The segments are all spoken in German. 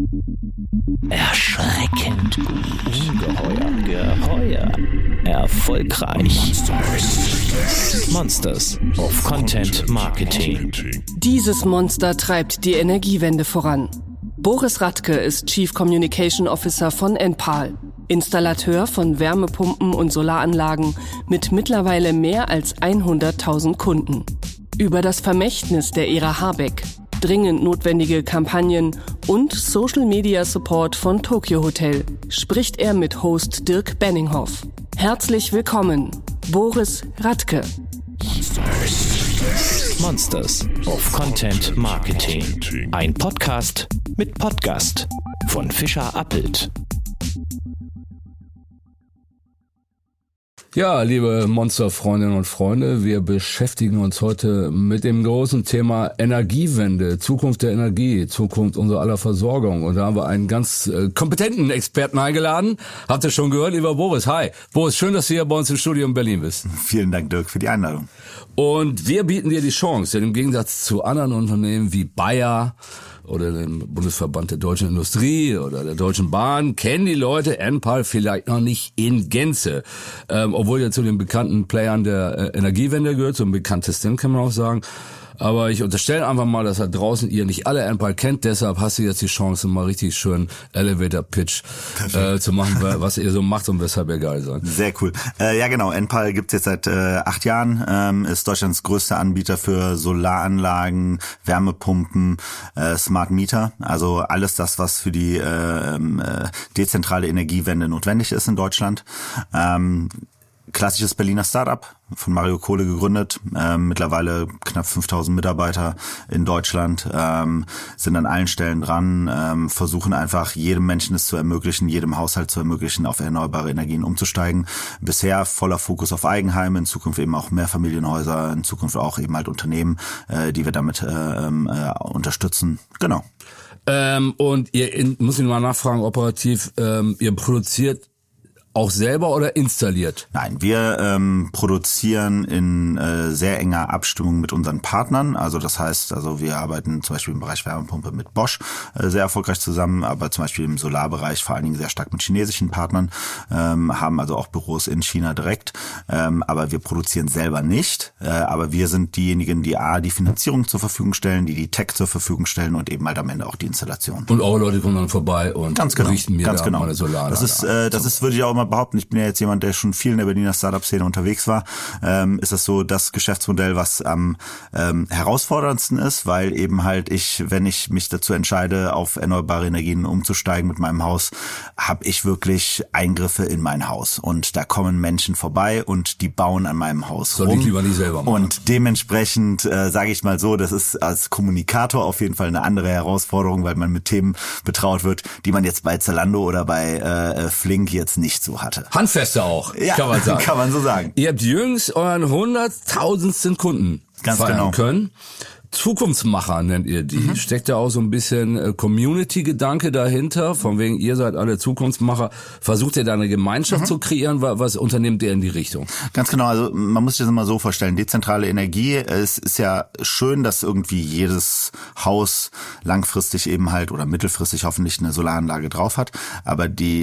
Erschreckend gut. Geheuer. Erfolgreich. Monsters of Content Marketing. Dieses Monster treibt die Energiewende voran. Boris Radke ist Chief Communication Officer von Enpal, Installateur von Wärmepumpen und Solaranlagen mit mittlerweile mehr als 100.000 Kunden. Über das Vermächtnis der Ära Habeck, dringend notwendige Kampagnen und Social-Media-Support von Tokyo Hotel spricht er mit Host Dirk Benninghoff. Herzlich willkommen, Boris Radke. Monsters of Content Marketing. Ein Podcast mit Podcast von Fischer Appelt. Ja, liebe Monsterfreundinnen und Freunde, wir beschäftigen uns heute mit dem großen Thema Energiewende, Zukunft der Energie, Zukunft unserer aller Versorgung. Und da haben wir einen ganz kompetenten Experten eingeladen. Habt ihr schon gehört, lieber Boris? Hi. Boris, schön, dass du hier bei uns im Studio in Berlin bist. Vielen Dank, Dirk, für die Einladung. Und wir bieten dir die Chance, denn im Gegensatz zu anderen Unternehmen wie Bayer oder dem Bundesverband der Deutschen Industrie oder der Deutschen Bahn kennen die Leute Enpal vielleicht noch nicht in Gänze. Obwohl er zu den bekannten Playern der Energiewende gehört, zum bekanntesten kann man auch sagen. Aber ich unterstelle einfach mal, dass da draußen ihr nicht alle Enpal kennt. Deshalb hast du jetzt die Chance, mal richtig schön Elevator-Pitch zu machen, was ihr so macht und weshalb ihr geil seid. Sehr cool. Ja genau, Enpal gibt's jetzt seit 8 Jahren, ist Deutschlands größter Anbieter für Solaranlagen, Wärmepumpen, Smart Meter. Also alles das, was für die dezentrale Energiewende notwendig ist in Deutschland. Klassisches Berliner Startup, von Mario Kohle gegründet, mittlerweile knapp 5.000 Mitarbeiter in Deutschland, sind an allen Stellen dran, versuchen einfach jedem Menschen es zu ermöglichen, jedem Haushalt zu ermöglichen, auf erneuerbare Energien umzusteigen. Bisher voller Fokus auf Eigenheime, in Zukunft eben auch Mehrfamilienhäuser, in Zukunft auch eben halt Unternehmen, die wir damit unterstützen. Genau. Und ihr, muss ich mal nachfragen, operativ, ihr produziert auch selber oder installiert? Nein, wir produzieren in sehr enger Abstimmung mit unseren Partnern. Also das heißt, wir arbeiten zum Beispiel im Bereich Wärmepumpe mit Bosch sehr erfolgreich zusammen, aber zum Beispiel im Solarbereich vor allen Dingen sehr stark mit chinesischen Partnern, haben also auch Büros in China direkt. Aber wir produzieren selber nicht. Aber wir sind diejenigen, die die Finanzierung zur Verfügung stellen, die Tech zur Verfügung stellen und eben halt am Ende auch die Installation. Und eure Leute kommen dann vorbei und richten mir da meine Solaranlage. Das ist, würde ich auch mal behaupten, ich bin ja jetzt jemand, der schon viel in der Berliner Startup-Szene unterwegs war, ist das so das Geschäftsmodell, was am herausforderndsten ist, weil eben halt wenn ich mich dazu entscheide, auf erneuerbare Energien umzusteigen mit meinem Haus, habe ich wirklich Eingriffe in mein Haus und da kommen Menschen vorbei und die bauen an meinem Haus rum. Soll ich lieber nicht selber machen. Und dementsprechend sage ich mal so, das ist als Kommunikator auf jeden Fall eine andere Herausforderung, weil man mit Themen betraut wird, die man jetzt bei Zalando oder bei Flink jetzt nicht so hatte. Handfeste auch, ja, kann man sagen. Kann man so sagen. Ihr habt jüngst euren 100.000. Kunden feiern können. Zukunftsmacher nennt ihr die. Steckt da auch so ein bisschen Community-Gedanke dahinter? Von wegen, ihr seid alle Zukunftsmacher. Versucht ihr da eine Gemeinschaft zu kreieren? Was unternehmt ihr in die Richtung? Ganz genau. Also man muss sich das immer so vorstellen. Dezentrale Energie, es ist ja schön, dass irgendwie jedes Haus langfristig eben halt oder mittelfristig hoffentlich eine Solaranlage drauf hat. Aber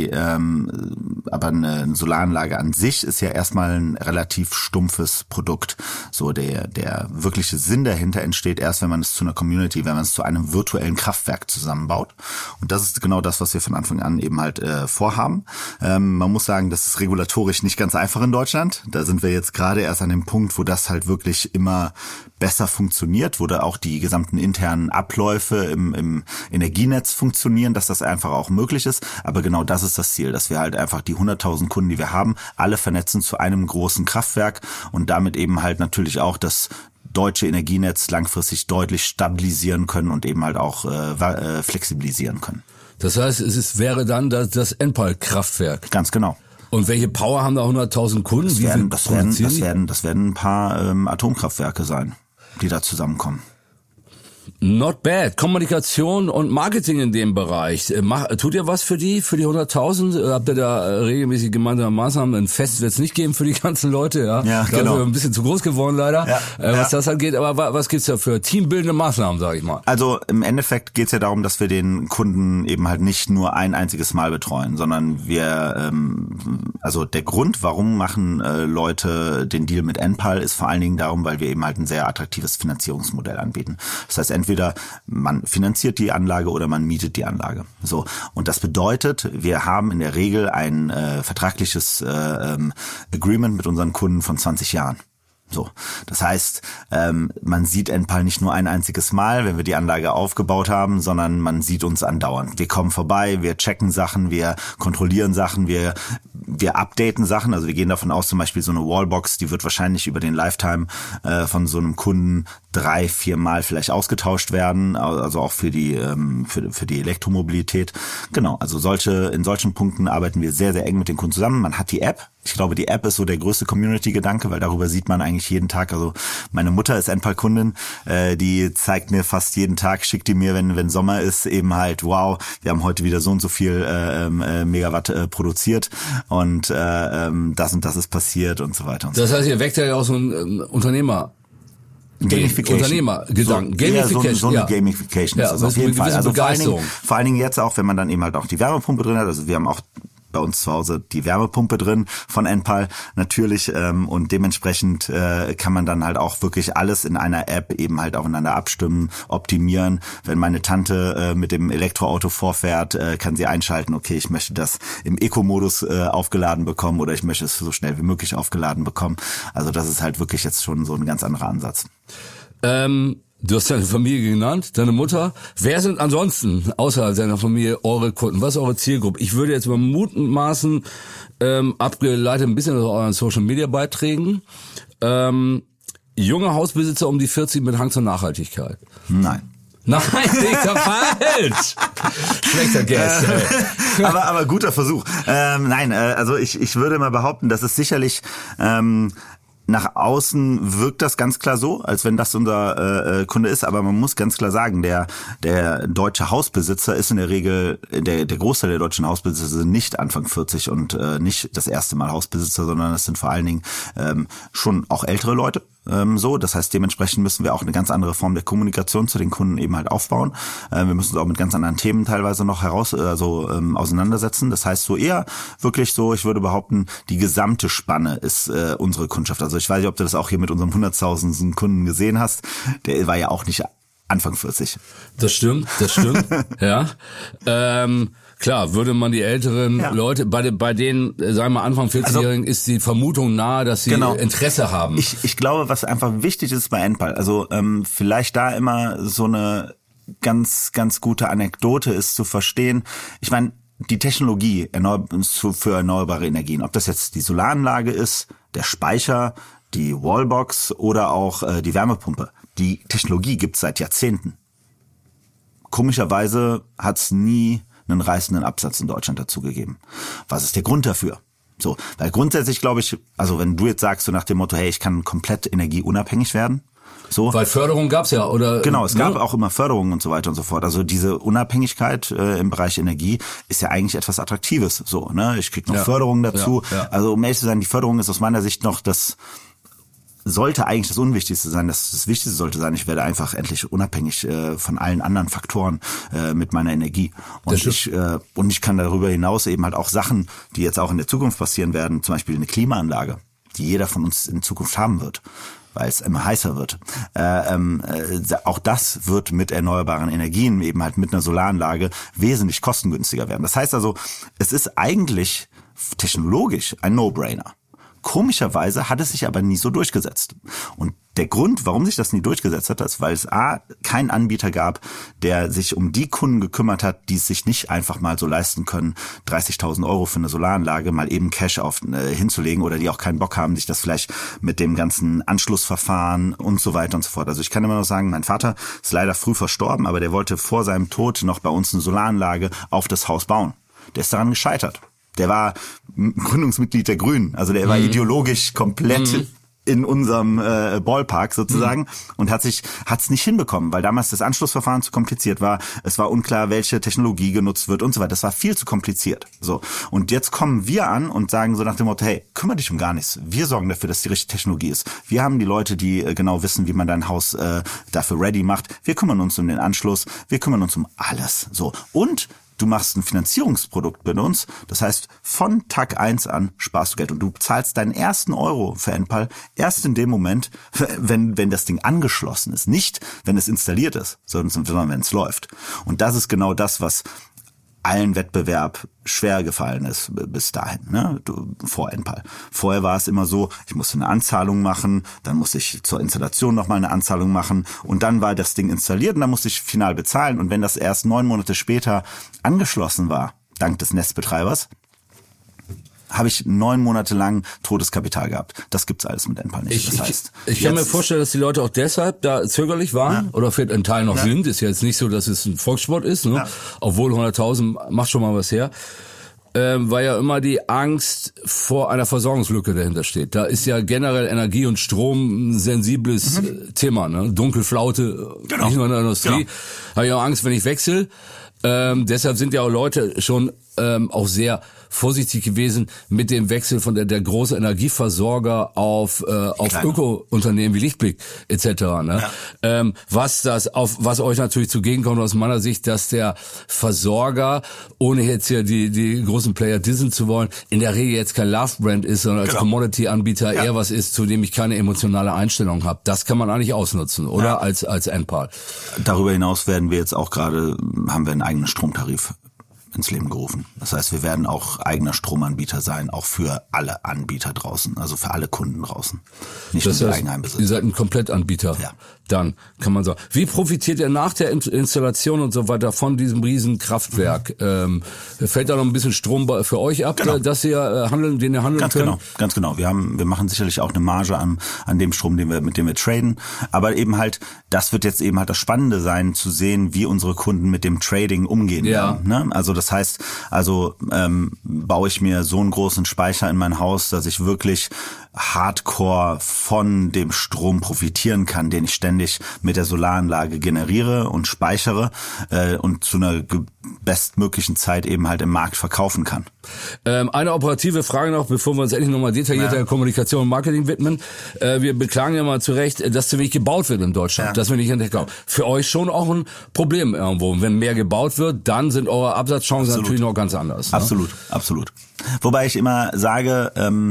aber eine Solaranlage an sich ist ja erstmal ein relativ stumpfes Produkt. So der wirkliche Sinn dahinter entsteht erst, wenn man es zu einer Community, wenn man es zu einem virtuellen Kraftwerk zusammenbaut. Und das ist genau das, was wir von Anfang an eben halt vorhaben. Man muss sagen, das ist regulatorisch nicht ganz einfach in Deutschland. Da sind wir jetzt gerade erst an dem Punkt, wo das halt wirklich immer besser funktioniert, wo da auch die gesamten internen Abläufe im Energienetz funktionieren, dass das einfach auch möglich ist. Aber genau das ist das Ziel, dass wir halt einfach die 100.000 Kunden, die wir haben, alle vernetzen zu einem großen Kraftwerk und damit eben halt natürlich auch das deutsche Energienetz langfristig deutlich stabilisieren können und eben halt auch flexibilisieren können. Das heißt, wäre dann das Enpal-Kraftwerk. Ganz genau. Und welche Power haben da 100.000 Kunden? Das werden ein paar Atomkraftwerke sein, die da zusammenkommen. Not bad. Kommunikation und Marketing in dem Bereich. Tut ihr was für die 100.000? Habt ihr da regelmäßig gemeinsame Maßnahmen? Ein Fest wird es nicht geben für die ganzen Leute, ja? Ja, da genau. sind wir ein bisschen zu groß geworden, leider, ja, was das angeht. Aber was gibt's da für teambildende Maßnahmen, sage ich mal? Also im Endeffekt geht's ja darum, dass wir den Kunden eben halt nicht nur ein einziges Mal betreuen, sondern wir, also der Grund, warum machen Leute den Deal mit Enpal, ist vor allen Dingen darum, weil wir eben halt ein sehr attraktives Finanzierungsmodell anbieten. Das heißt, entweder man finanziert die Anlage oder man mietet die Anlage. So. Und das bedeutet, wir haben in der Regel ein vertragliches Agreement mit unseren Kunden von 20 Jahren. So, das heißt, man sieht Enpal nicht nur ein einziges Mal, wenn wir die Anlage aufgebaut haben, sondern man sieht uns andauernd. Wir kommen vorbei, wir checken Sachen, wir kontrollieren Sachen, wir updaten Sachen. Also wir gehen davon aus, zum Beispiel so eine Wallbox, die wird wahrscheinlich über den Lifetime von so einem Kunden 3-4 Mal vielleicht ausgetauscht werden, also auch für die Elektromobilität. Genau, also in solchen Punkten arbeiten wir sehr, sehr eng mit den Kunden zusammen. Man hat die App. Ich glaube, die App ist so der größte Community-Gedanke, weil darüber sieht man eigentlich jeden Tag. Also meine Mutter ist Enpal-Kundin, die zeigt mir fast jeden Tag, schickt die mir, wenn Sommer ist, eben halt, wow, wir haben heute wieder so und so viel Megawatt produziert und das und das ist passiert und so weiter. Und das heißt, ihr weckt ja auch so ein Unternehmergedanken. So, Gamification. So eine Gamification ist das auf jeden Fall. Also vor allen Dingen jetzt auch, wenn man dann eben halt auch die Wärmepumpe drin hat. Also wir haben auch bei uns zu Hause die Wärmepumpe drin von Enpal natürlich und dementsprechend kann man dann halt auch wirklich alles in einer App eben halt aufeinander abstimmen, optimieren. Wenn meine Tante mit dem Elektroauto vorfährt, kann sie einschalten, okay, ich möchte das im Eco-Modus aufgeladen bekommen oder ich möchte es so schnell wie möglich aufgeladen bekommen. Also das ist halt wirklich jetzt schon so ein ganz anderer Ansatz. Du hast deine Familie genannt, deine Mutter. Wer sind ansonsten außerhalb deiner Familie eure Kunden? Was ist eure Zielgruppe? Ich würde jetzt mal mutmaßen, abgeleitet ein bisschen aus euren Social-Media-Beiträgen, junge Hausbesitzer um die 40 mit Hang zur Nachhaltigkeit. Nein. Nein, Digga, falsch! Schlechter Guess. aber guter Versuch. Nein, also ich würde mal behaupten, dass es sicherlich nach außen wirkt das ganz klar so, als wenn das unser Kunde ist, aber man muss ganz klar sagen, der deutsche Hausbesitzer ist in der Regel, der Großteil der deutschen Hausbesitzer sind nicht Anfang 40 und nicht das erste Mal Hausbesitzer, sondern es sind vor allen Dingen schon auch ältere Leute. So, das heißt, dementsprechend müssen wir auch eine ganz andere Form der Kommunikation zu den Kunden eben halt aufbauen. Wir müssen uns auch mit ganz anderen Themen teilweise noch auseinandersetzen. Das heißt, so eher wirklich so, ich würde behaupten, die gesamte Spanne ist unsere Kundschaft. Also ich weiß nicht, ob du das auch hier mit unserem 100.000. Kunden gesehen hast. Der war ja auch nicht Anfang 40. Das stimmt. Ja. Klar, würde man die älteren Leute, bei denen, sagen wir Anfang 40-Jährigen, ist die Vermutung nahe, dass sie Interesse haben. Ich glaube, was einfach wichtig ist bei Enpal, also vielleicht da immer so eine ganz, ganz gute Anekdote ist zu verstehen. Ich meine, die Technologie für erneuerbare Energien, ob das jetzt die Solaranlage ist, der Speicher, die Wallbox oder auch die Wärmepumpe, die Technologie gibt's seit Jahrzehnten. Komischerweise hat's nie einen reißenden Absatz in Deutschland dazu gegeben. Was ist der Grund dafür? So, weil grundsätzlich glaube ich, also wenn du jetzt sagst so nach dem Motto, hey, ich kann komplett energieunabhängig werden, so. Weil Förderung gab's ja, oder? Genau, es gab auch immer Förderungen und so weiter und so fort. Also diese Unabhängigkeit im Bereich Energie ist ja eigentlich etwas Attraktives, so, ne? Ich krieg noch Förderungen dazu. Ja. Also um ehrlich zu sein, die Förderung ist aus meiner Sicht noch sollte eigentlich das Unwichtigste sein. Das Wichtigste sollte sein, ich werde einfach endlich unabhängig von allen anderen Faktoren mit meiner Energie. Und ich kann darüber hinaus eben halt auch Sachen, die jetzt auch in der Zukunft passieren werden, zum Beispiel eine Klimaanlage, die jeder von uns in Zukunft haben wird, weil es immer heißer wird. Auch das wird mit erneuerbaren Energien, eben halt mit einer Solaranlage, wesentlich kostengünstiger werden. Das heißt also, es ist eigentlich technologisch ein No-Brainer. Komischerweise hat es sich aber nie so durchgesetzt. Und der Grund, warum sich das nie durchgesetzt hat, ist, weil es keinen Anbieter gab, der sich um die Kunden gekümmert hat, die es sich nicht einfach mal so leisten können, 30.000 € für eine Solaranlage mal eben Cash hinzulegen oder die auch keinen Bock haben, sich das vielleicht mit dem ganzen Anschlussverfahren und so weiter und so fort. Also ich kann immer noch sagen, mein Vater ist leider früh verstorben, aber der wollte vor seinem Tod noch bei uns eine Solaranlage auf das Haus bauen. Der ist daran gescheitert. Der war Gründungsmitglied der Grünen, also der war ideologisch komplett in unserem Ballpark sozusagen und hat's nicht hinbekommen, weil damals das Anschlussverfahren zu kompliziert war. Es war unklar, welche Technologie genutzt wird und so weiter. Das war viel zu kompliziert. So. Und jetzt kommen wir an und sagen so nach dem Motto, hey, kümmere dich um gar nichts. Wir sorgen dafür, dass die richtige Technologie ist. Wir haben die Leute, die genau wissen, wie man dein Haus dafür ready macht. Wir kümmern uns um den Anschluss. Wir kümmern uns um alles. So. Und du machst ein Finanzierungsprodukt mit uns. Das heißt, von Tag 1 an sparst du Geld und du zahlst deinen ersten Euro für Enpal erst in dem Moment, wenn das Ding angeschlossen ist. Nicht, wenn es installiert ist, sondern wenn es läuft. Und das ist genau das, was allen Wettbewerb schwer gefallen ist bis dahin, ne? Vor Enpal. Vorher war es immer so, ich musste eine Anzahlung machen, dann musste ich zur Installation nochmal eine Anzahlung machen und dann war das Ding installiert und dann musste ich final bezahlen. Und wenn das erst 9 Monate später angeschlossen war, dank des Netzbetreibers, habe ich 9 Monate lang totes Kapital gehabt. Das gibt's alles mit Enpal nicht. Das heißt, ich kann mir vorstellen, dass die Leute auch deshalb da zögerlich waren oder vielleicht ein Teil noch sind. Ist ja jetzt nicht so, dass es ein Volkssport ist, ne? Ja. Obwohl 100.000 macht schon mal was her. Weil ja immer die Angst vor einer Versorgungslücke dahinter steht. Da ist ja generell Energie und Strom ein sensibles Thema, ne? Dunkelflaute, nicht nur in der Industrie. Habe ich auch Angst, wenn ich wechsle. Deshalb sind ja auch Leute schon auch sehr vorsichtig gewesen mit dem Wechsel von der große Energieversorger auf Öko-Unternehmen wie Lichtblick etc. Ne? Ja. Was euch natürlich zugegenkommt aus meiner Sicht, dass der Versorger, ohne jetzt hier die großen Player dissen zu wollen, in der Regel jetzt kein Love-Brand ist, sondern als Commodity-Anbieter eher was ist, zu dem ich keine emotionale Einstellung habe. Das kann man eigentlich ausnutzen, oder? Ja. Als Enpal. Darüber hinaus haben wir einen eigenen Stromtarif ins Leben gerufen. Das heißt, wir werden auch eigener Stromanbieter sein, auch für alle Anbieter draußen, also für alle Kunden draußen. Nicht nur für Eigenheimbesitzer. Ihr seid ein Komplettanbieter. Ja. Dann kann man sagen. Wie profitiert ihr nach der Installation und so weiter von diesem riesen Kraftwerk? Fällt da noch ein bisschen Strom für euch ab, dass ihr handeln könnt? Ganz genau. Wir machen sicherlich auch eine Marge an dem Strom, mit dem wir traden. Aber eben halt, das wird jetzt eben halt das Spannende sein, zu sehen, wie unsere Kunden mit dem Trading umgehen werden. Ne? Also das heißt, baue ich mir so einen großen Speicher in mein Haus, dass ich wirklich hardcore von dem Strom profitieren kann, den ich ständig mit der Solaranlage generiere und speichere und zu einer bestmöglichen Zeit eben halt im Markt verkaufen kann. Eine operative Frage noch, bevor wir uns endlich nochmal detaillierter Kommunikation und Marketing widmen. Wir beklagen ja mal zu Recht, dass zu wenig gebaut wird in Deutschland, dass wir nicht entdecken. Für euch schon auch ein Problem irgendwo. Wenn mehr gebaut wird, dann sind eure Absatzchancen natürlich noch ganz anders. Ne? Absolut. Wobei ich immer sage,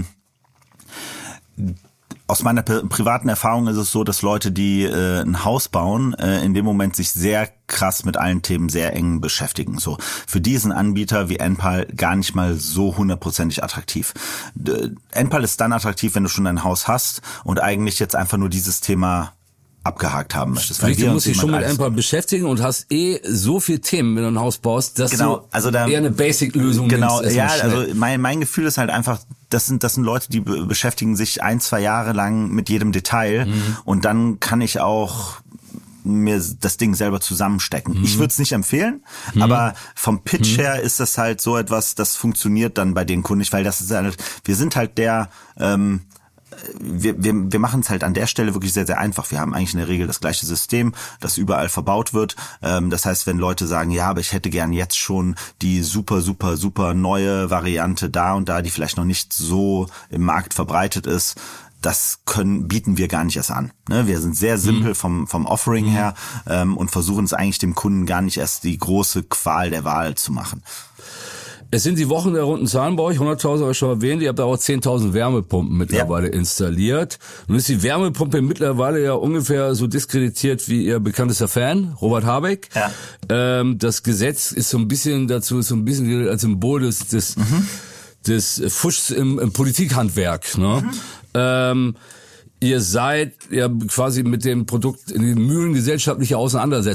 aus meiner privaten Erfahrung ist es so, dass Leute, die ein Haus bauen, in dem Moment sich sehr krass mit allen Themen sehr eng beschäftigen. So, für diesen Anbieter wie Enpal gar nicht mal so 100% attraktiv. Enpal ist dann attraktiv, wenn du schon ein Haus hast und eigentlich jetzt einfach nur dieses Thema abgehakt haben möchtest. Weil du musst dich schon mit Enpal beschäftigen und hast so viel Themen, wenn du ein Haus baust, dass du eher eine Basic-Lösung nimmst. Also mein Gefühl ist halt einfach, das sind Leute, die beschäftigen sich 1-2 Jahre lang mit jedem Detail und dann kann ich auch mir das Ding selber zusammenstecken. Ich würde es nicht empfehlen, aber vom Pitch her ist das halt so etwas, das funktioniert dann bei den Kunden nicht, weil das ist halt, wir sind halt wir machen es halt an der Stelle wirklich sehr, sehr einfach. Wir haben eigentlich in der Regel das gleiche System, das überall verbaut wird. Das heißt, wenn Leute sagen, ja, aber ich hätte gern jetzt schon die super, super, super neue Variante da und da, die vielleicht noch nicht so im Markt verbreitet ist, das bieten wir gar nicht erst an. Wir sind sehr simpel vom Offering her und versuchen es eigentlich dem Kunden gar nicht erst die große Qual der Wahl zu machen. Es sind die Wochen der runden Zahlen bei euch, 100.000 habe ich schon erwähnt, ihr habt aber auch 10.000 Wärmepumpen mittlerweile installiert. Nun ist die Wärmepumpe mittlerweile ja ungefähr so diskreditiert wie ihr bekanntester Fan, Robert Habeck. Ja. Das Gesetz ist so ein bisschen als Symbol des Fuschs im Politikhandwerk. Ne? Ihr seid ja quasi mit dem Produkt in den Mühlen gesellschaftlicher Auseinandersetzung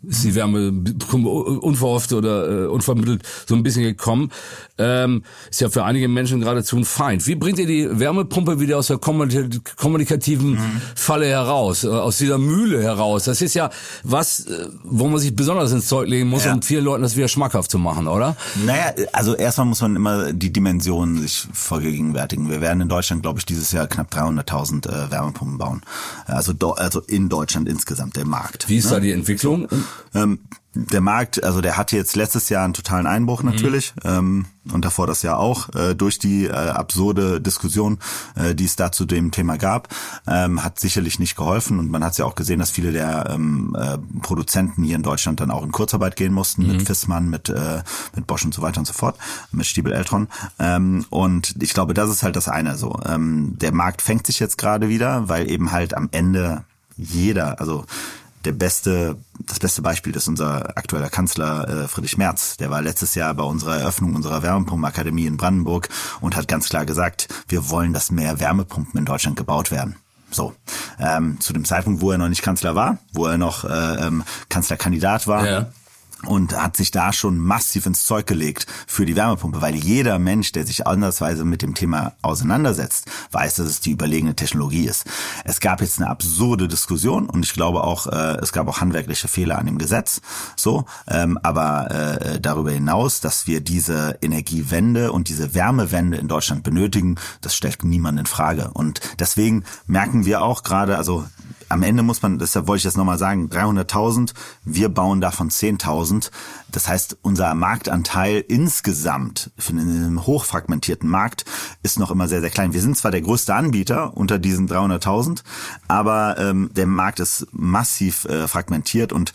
ist die Wärme unverhofft oder unvermittelt so ein bisschen gekommen. Ist ja für einige Menschen geradezu ein Feind. Wie bringt ihr die Wärmepumpe wieder aus der kommunikativen Falle heraus, aus dieser Mühle heraus? Das ist ja was, wo man sich besonders ins Zeug legen muss, um vielen Leuten das wieder schmackhaft zu machen, oder? Naja, also erstmal muss man immer die Dimensionen sich vergegenwärtigen. Wir werden in Deutschland, glaube ich, dieses Jahr knapp 300.000 Wärmepumpen bauen. Also in Deutschland insgesamt, der Markt. Wie ist da die Entwicklung? Der Markt, also der hatte jetzt letztes Jahr einen totalen Einbruch natürlich und davor das Jahr auch durch die absurde Diskussion, die es da zu dem Thema gab, hat sicherlich nicht geholfen und man hat es ja auch gesehen, dass viele der Produzenten hier in Deutschland dann auch in Kurzarbeit gehen mussten, mit Viessmann, mit Bosch und so weiter und so fort, mit Stiebel Eltron und ich glaube, das ist halt das eine so. Der Markt fängt sich jetzt gerade wieder, weil eben halt am Ende jeder, also das beste Beispiel ist unser aktueller Kanzler Friedrich Merz. Der war letztes Jahr bei unserer Eröffnung unserer Wärmepumpenakademie in Brandenburg und hat ganz klar gesagt, wir wollen, dass mehr Wärmepumpen in Deutschland gebaut werden. So, zu dem Zeitpunkt, wo er noch nicht Kanzler war, wo er noch Kanzlerkandidat war. Ja. Und hat sich da schon massiv ins Zeug gelegt für die Wärmepumpe, weil jeder Mensch, der sich andersweise mit dem Thema auseinandersetzt, weiß, dass es die überlegene Technologie ist. Es gab jetzt eine absurde Diskussion und ich glaube auch, es gab auch handwerkliche Fehler an dem Gesetz. So, aber darüber hinaus, dass wir diese Energiewende und diese Wärmewende in Deutschland benötigen, das stellt niemand in Frage. Und deswegen merken wir auch gerade, also am Ende muss man, deshalb wollte ich das nochmal sagen, 300.000, wir bauen davon 10.000. Das heißt, unser Marktanteil insgesamt für einen hochfragmentierten Markt ist noch immer sehr, sehr klein. Wir sind zwar der größte Anbieter unter diesen 300.000, aber der Markt ist massiv fragmentiert und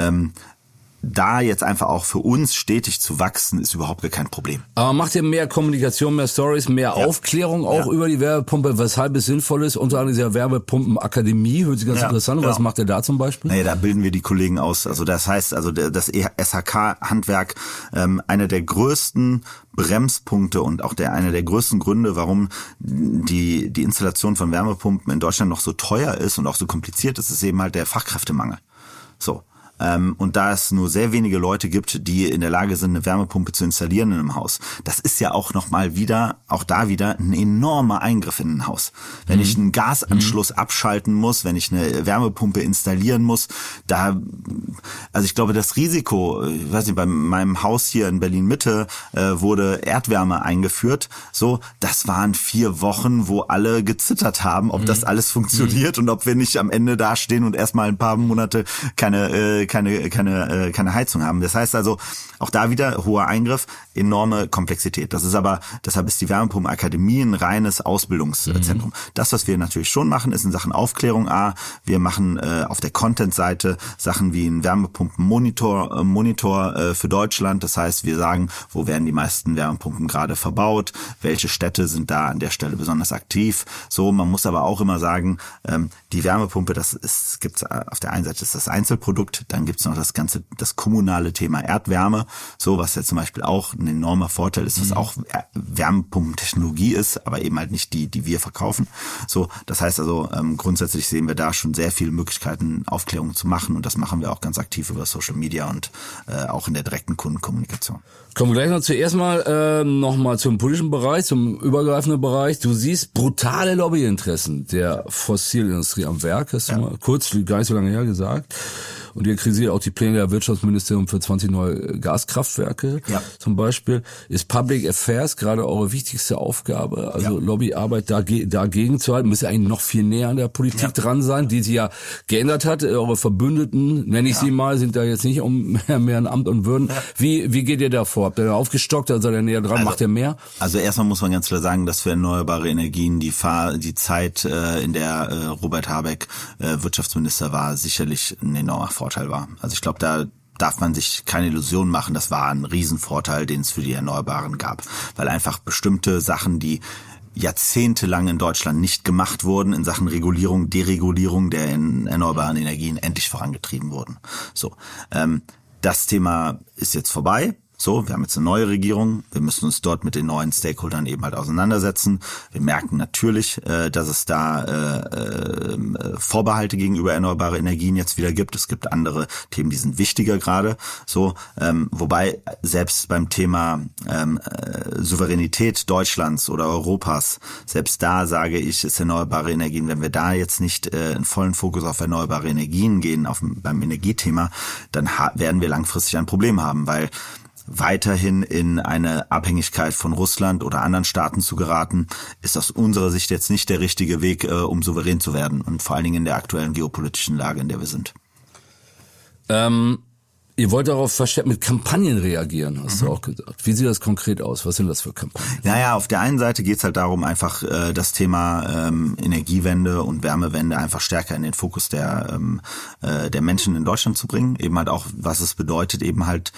da jetzt einfach auch für uns stetig zu wachsen, ist überhaupt gar kein Problem. Aber macht ihr mehr Kommunikation, mehr Stories, mehr Aufklärung auch über die Wärmepumpe, weshalb es sinnvoll ist? Unter anderem dieser Wärmepumpenakademie, hört sich ganz interessant. Was macht ihr da zum Beispiel? Naja, da bilden wir die Kollegen aus. Also das heißt, also das SHK-Handwerk, einer der größten Bremspunkte und auch einer der größten Gründe, warum die Installation von Wärmepumpen in Deutschland noch so teuer ist und auch so kompliziert ist, ist eben halt der Fachkräftemangel. So. Und da es nur sehr wenige Leute gibt, die in der Lage sind, eine Wärmepumpe zu installieren in einem Haus, das ist ja auch nochmal wieder, auch da wieder ein enormer Eingriff in ein Haus. Wenn ich einen Gasanschluss abschalten muss, wenn ich eine Wärmepumpe installieren muss, also ich glaube, das Risiko, ich weiß nicht, bei meinem Haus hier in Berlin-Mitte wurde Erdwärme eingeführt, so, das waren 4 Wochen, wo alle gezittert haben, ob das alles funktioniert und ob wir nicht am Ende dastehen und erstmal ein paar Monate keine Heizung haben. Das heißt also, auch da wieder hoher Eingriff, enorme Komplexität. Deshalb ist die Wärmepumpenakademie ein reines Ausbildungszentrum. Das, was wir natürlich schon machen, ist in Sachen Aufklärung. Wir machen auf der Content-Seite Sachen wie ein Wärmepumpenmonitor für Deutschland. Das heißt, wir sagen, wo werden die meisten Wärmepumpen gerade verbaut, welche Städte sind da an der Stelle besonders aktiv. So, man muss aber auch immer sagen, die Wärmepumpe, gibt's auf der einen Seite ist das Einzelprodukt, dann gibt's noch das kommunale Thema Erdwärme, so was ja zum Beispiel auch ein enormer Vorteil ist, was auch Wärmepumpentechnologie ist, aber eben halt nicht die wir verkaufen. So, das heißt also grundsätzlich sehen wir da schon sehr viele Möglichkeiten, Aufklärung zu machen und das machen wir auch ganz aktiv über Social Media und auch in der direkten Kundenkommunikation. Kommen wir gleich noch zuerst mal nochmal zum politischen Bereich, zum übergreifenden Bereich. Du siehst brutale Lobbyinteressen der Fossilindustrie am Werk, hast du mal kurz, gar nicht so lange her gesagt. Und ihr kritisiert auch die Pläne der Wirtschaftsministerium für 20 neue Gaskraftwerke. Zum Beispiel ist Public Affairs gerade eure wichtigste Aufgabe, also Lobbyarbeit dagegen zu halten. Müsst ihr eigentlich noch viel näher an der Politik dran sein, die sich ja geändert hat. Eure Verbündeten, nenne ich sie mal, sind da jetzt nicht mehr in Amt und Würden. Wie geht ihr da vor? Habt ihr aufgestockt, seid ihr näher dran, macht ihr mehr? Also erstmal muss man ganz klar sagen, dass für erneuerbare Energien die Zeit, in der Robert Habeck Wirtschaftsminister war, sicherlich ein enormer Vorteil war. Also ich glaube, da darf man sich keine Illusion machen, das war ein Riesenvorteil, den es für die Erneuerbaren gab. Weil einfach bestimmte Sachen, die jahrzehntelang in Deutschland nicht gemacht wurden, in Sachen Regulierung, Deregulierung der erneuerbaren Energien endlich vorangetrieben wurden. So, das Thema ist jetzt vorbei. So, wir haben jetzt eine neue Regierung. Wir müssen uns dort mit den neuen Stakeholdern eben halt auseinandersetzen. Wir merken natürlich, dass es da Vorbehalte gegenüber erneuerbare Energien jetzt wieder gibt. Es gibt andere Themen, die sind wichtiger gerade. So, wobei selbst beim Thema Souveränität Deutschlands oder Europas, selbst da sage ich, ist erneuerbare Energien, wenn wir da jetzt nicht einen vollen Fokus auf erneuerbare Energien gehen, beim Energiethema, dann werden wir langfristig ein Problem haben, weil weiterhin in eine Abhängigkeit von Russland oder anderen Staaten zu geraten, ist aus unserer Sicht jetzt nicht der richtige Weg, um souverän zu werden und vor allen Dingen in der aktuellen geopolitischen Lage, in der wir sind. Ihr wollt darauf verstärkt mit Kampagnen reagieren, hast du auch gesagt. Wie sieht das konkret aus? Was sind das für Kampagnen? Naja, auf der einen Seite geht's halt darum, einfach das Thema Energiewende und Wärmewende einfach stärker in den Fokus der Menschen in Deutschland zu bringen. Eben halt auch, was es bedeutet, eben halt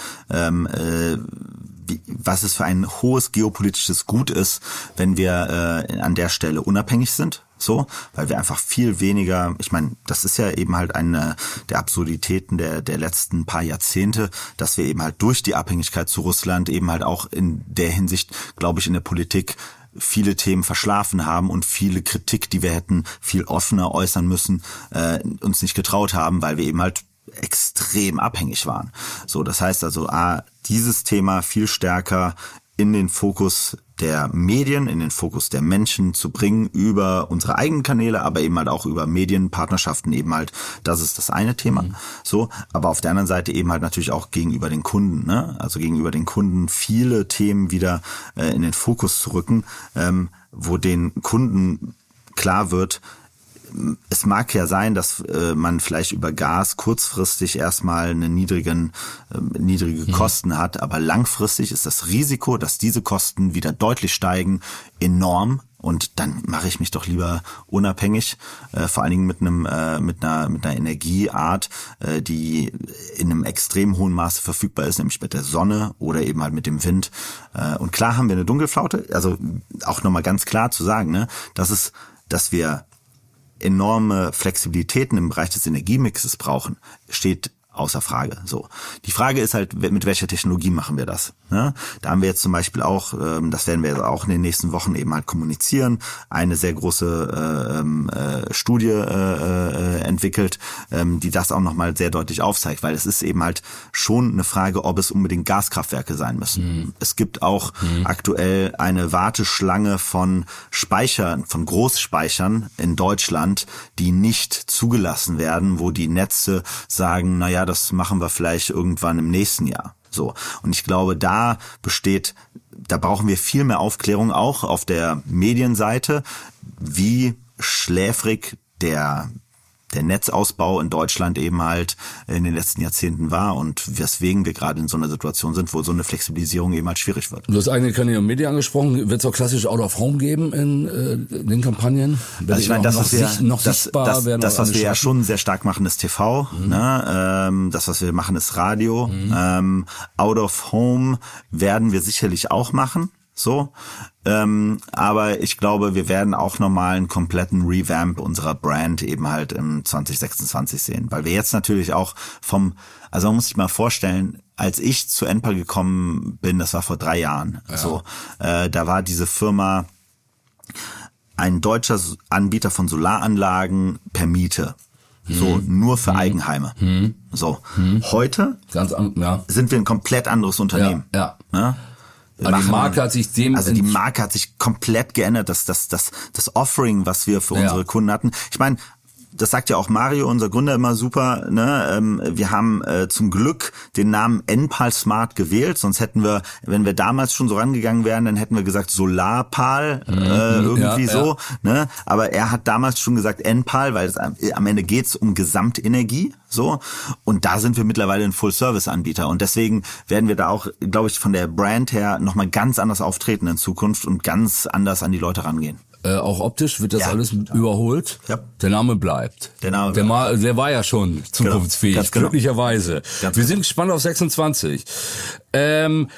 was es für ein hohes geopolitisches Gut ist, wenn wir an der Stelle unabhängig sind. So, weil wir einfach viel weniger, ich meine, das ist ja eben halt eine der Absurditäten der letzten paar Jahrzehnte, dass wir eben halt durch die Abhängigkeit zu Russland eben halt auch in der Hinsicht, glaube ich, in der Politik viele Themen verschlafen haben und viele Kritik, die wir hätten viel offener äußern müssen, uns nicht getraut haben, weil wir eben halt extrem abhängig waren. So, das heißt also, dieses Thema viel stärker in den Fokus der Medien, in den Fokus der Menschen zu bringen über unsere eigenen Kanäle, aber eben halt auch über Medienpartnerschaften eben halt, das ist das eine Thema. So, aber auf der anderen Seite eben halt natürlich auch gegenüber den Kunden, ne? Also gegenüber den Kunden viele Themen wieder in den Fokus zu rücken, wo den Kunden klar wird, es mag ja sein, dass man vielleicht über Gas kurzfristig erstmal eine niedrige Kosten hat, aber langfristig ist das Risiko, dass diese Kosten wieder deutlich steigen, enorm. Und dann mache ich mich doch lieber unabhängig, vor allen Dingen mit einer Energieart, die in einem extrem hohen Maße verfügbar ist, nämlich mit der Sonne oder eben halt mit dem Wind. Und klar haben wir eine Dunkelflaute, also auch nochmal ganz klar zu sagen, ne, dass wir enorme Flexibilitäten im Bereich des Energiemixes brauchen, steht außer Frage. So, die Frage ist halt, mit welcher Technologie machen wir das? Ne? Da haben wir jetzt zum Beispiel auch, das werden wir jetzt auch in den nächsten Wochen eben halt kommunizieren, eine sehr große Studie entwickelt, die das auch nochmal sehr deutlich aufzeigt, weil es ist eben halt schon eine Frage, ob es unbedingt Gaskraftwerke sein müssen. Es gibt auch aktuell eine Warteschlange von Speichern, von Großspeichern in Deutschland, die nicht zugelassen werden, wo die Netze sagen, naja, das machen wir vielleicht irgendwann im nächsten Jahr. So. Und ich glaube, da brauchen wir viel mehr Aufklärung auch auf der Medienseite, wie schläfrig der Netzausbau in Deutschland eben halt in den letzten Jahrzehnten war und weswegen wir gerade in so einer Situation sind, wo so eine Flexibilisierung eben halt schwierig wird. Du hast eigene Kanäle und Medien angesprochen. Wird es auch klassisch Out of Home geben in den Kampagnen? Also ich meine, das, was wir ja schon sehr stark machen, ist TV. Ne? Das, was wir machen, ist Radio. Out of Home werden wir sicherlich auch machen. So, aber ich glaube, wir werden auch nochmal einen kompletten Revamp unserer Brand eben halt im 2026 sehen, weil wir jetzt natürlich auch also man muss sich mal vorstellen, als ich zu Enpal gekommen bin, das war vor 3 Jahren, so, da war diese Firma ein deutscher Anbieter von Solaranlagen per Miete. So, nur für Eigenheime. So, heute sind wir ein komplett anderes Unternehmen. Ne? Die Marke hat sich die Marke hat sich komplett geändert, das Offering, was wir für unsere Kunden hatten. Ich meine, das sagt ja auch Mario, unser Gründer, immer super, ne? Wir haben zum Glück den Namen Enpal Smart gewählt, sonst hätten wir, wenn wir damals schon so rangegangen wären, dann hätten wir gesagt Solarpal, so, ne? Aber er hat damals schon gesagt Enpal, weil am Ende geht's um Gesamtenergie, so. Und da sind wir mittlerweile ein Full-Service-Anbieter und deswegen werden wir da auch, glaube ich, von der Brand her nochmal ganz anders auftreten in Zukunft und ganz anders an die Leute rangehen. Auch optisch wird das alles überholt. Ja. Der Name bleibt. Der war ja schon zukunftsfähig, glücklicherweise. Wir sind gespannt auf 26.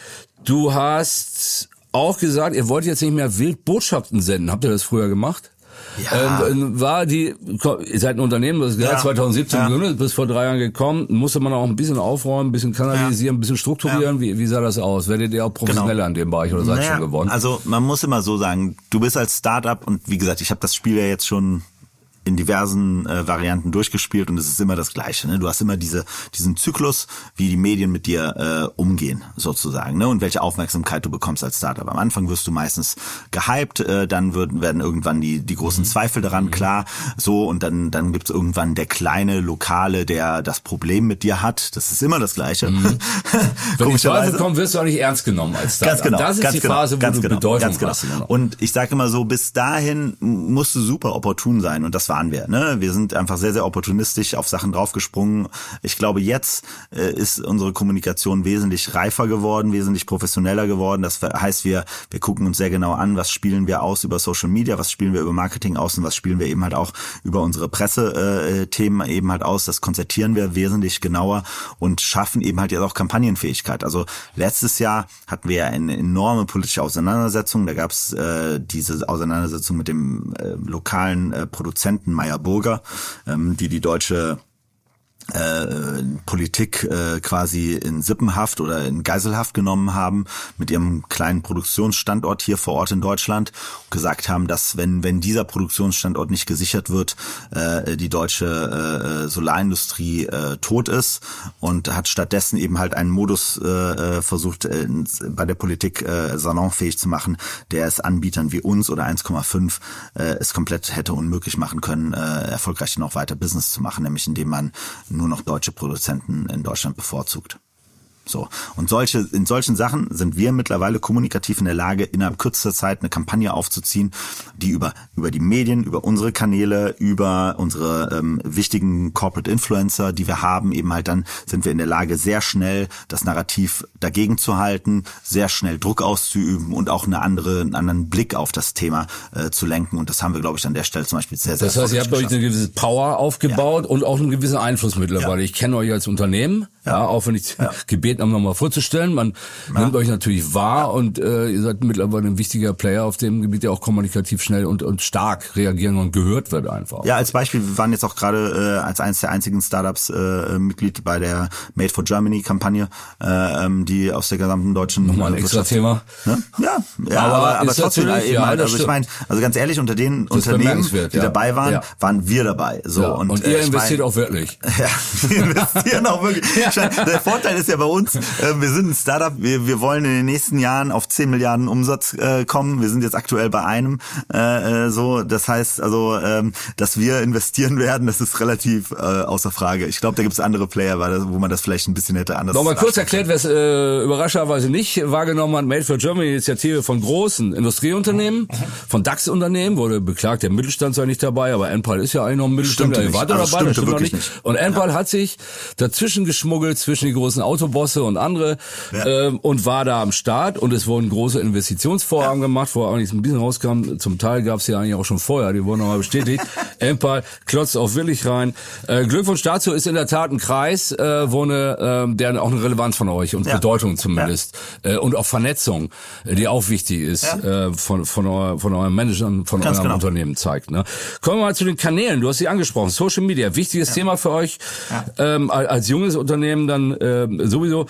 Du hast auch gesagt, ihr wollt jetzt nicht mehr wild Botschaften senden. Habt ihr das früher gemacht? War ihr seid ein Unternehmen, das ist 2017 gegründet, bis vor 3 Jahren gekommen, musste man auch ein bisschen aufräumen, ein bisschen kanalisieren, ein bisschen strukturieren. Wie sah das aus? Werdet ihr auch professioneller in dem Bereich oder seid schon geworden? Also man muss immer so sagen, du bist als Startup und wie gesagt, ich habe das Spiel ja jetzt schon in diversen Varianten durchgespielt und es ist immer das Gleiche. Ne? Du hast immer diesen Zyklus, wie die Medien mit dir umgehen, sozusagen, ne? Und welche Aufmerksamkeit du bekommst als Startup. Am Anfang wirst du meistens gehypt, dann werden irgendwann die großen Zweifel daran klar, so, und dann gibt's irgendwann der kleine Lokale, der das Problem mit dir hat. Das ist immer das Gleiche. Wenn die Zweifel kommen, wirst du auch nicht ernst genommen als Startup. Ganz genau. Das ist die Phase, wo du Bedeutung hast. Und ich sage immer so, bis dahin musst du super opportun sein und das waren wir. Ne? Wir sind einfach sehr, sehr opportunistisch auf Sachen draufgesprungen. Ich glaube, jetzt ist unsere Kommunikation wesentlich reifer geworden, wesentlich professioneller geworden. Das heißt, wir gucken uns sehr genau an, was spielen wir aus über Social Media, was spielen wir über Marketing aus und was spielen wir eben halt auch über unsere Pressethemen eben halt aus. Das konzertieren wir wesentlich genauer und schaffen eben halt jetzt auch Kampagnenfähigkeit. Also letztes Jahr hatten wir ja eine enorme politische Auseinandersetzung. Da gab es diese Auseinandersetzung mit dem lokalen Produzenten Meyer Burger, die deutsche Politik quasi in Sippenhaft oder in Geiselhaft genommen haben mit ihrem kleinen Produktionsstandort hier vor Ort in Deutschland und gesagt haben, dass wenn dieser Produktionsstandort nicht gesichert wird, die deutsche Solarindustrie tot ist, und hat stattdessen eben halt einen Modus versucht bei der Politik salonfähig zu machen, der es Anbietern wie uns oder 1,5 es komplett hätte unmöglich machen können, erfolgreich noch weiter Business zu machen, nämlich indem man nur noch deutsche Produzenten in Deutschland bevorzugt. So. Und in solchen Sachen sind wir mittlerweile kommunikativ in der Lage, innerhalb kürzester Zeit eine Kampagne aufzuziehen, die über die Medien, über unsere Kanäle, über unsere wichtigen Corporate Influencer, die wir haben, eben halt dann sind wir in der Lage, sehr schnell das Narrativ dagegen zu halten, sehr schnell Druck auszuüben und auch einen anderen Blick auf das Thema zu lenken. Und das haben wir, glaube ich, an der Stelle zum Beispiel sehr, sehr Das heißt, ihr habt euch eine gewisse Power aufgebaut und auch einen gewissen Einfluss mittlerweile. Ich kenne euch als Unternehmen, auch wenn ich gebeten habe, nochmal vorzustellen. Man nimmt euch natürlich wahr und ihr seid mittlerweile ein wichtiger Player auf dem Gebiet, der auch kommunikativ schnell und stark reagieren und gehört wird einfach. Ja, als Beispiel, wir waren jetzt auch gerade als eines der einzigen Startups Mitglied bei der Made for Germany Kampagne, die aus der gesamten deutschen Nochmal ein extra Thema. Ne? Aber trotzdem eben halt, also ich meine, also ganz ehrlich, unter den Unternehmen, die dabei waren, waren wir dabei. So, und ihr investiert auch wirklich. Ja, wir investieren auch wirklich. Der Vorteil ist ja bei uns, wir sind ein Startup, wir wollen in den nächsten Jahren auf 10 Milliarden Umsatz kommen. Wir sind jetzt aktuell bei einem. So, das heißt also, dass wir investieren werden, das ist relativ außer Frage. Ich glaube, da gibt es andere Player, wo man das vielleicht ein bisschen hätte anders. Nochmal kurz erklärt, wer es überraschenderweise nicht wahrgenommen hat: Made for Germany, Initiative von großen Industrieunternehmen, von DAX-Unternehmen, wurde beklagt, der Mittelstand sei nicht dabei, aber Enpal ist ja eigentlich noch ein Mittelstand. Ihr wart dabei, das stimmt noch nicht. Und Enpal hat sich dazwischen geschmuggelt, zwischen die großen Autobosse und andere, und war da am Start, und es wurden große Investitionsvorhaben gemacht, wo eigentlich ein bisschen rauskam, zum Teil gab es ja eigentlich auch schon vorher, die wurden nochmal bestätigt. Enpal klotzt auch wirklich rein. Glückwunsch dazu, ist in der Tat ein Kreis, der auch eine Relevanz von euch und Bedeutung zumindest, und auch Vernetzung, die auch wichtig ist, von eurem Managern, von eurem Unternehmen zeigt. Ne? Kommen wir mal zu den Kanälen, du hast sie angesprochen, Social Media, wichtiges Thema für euch, als junges Unternehmen dann sowieso.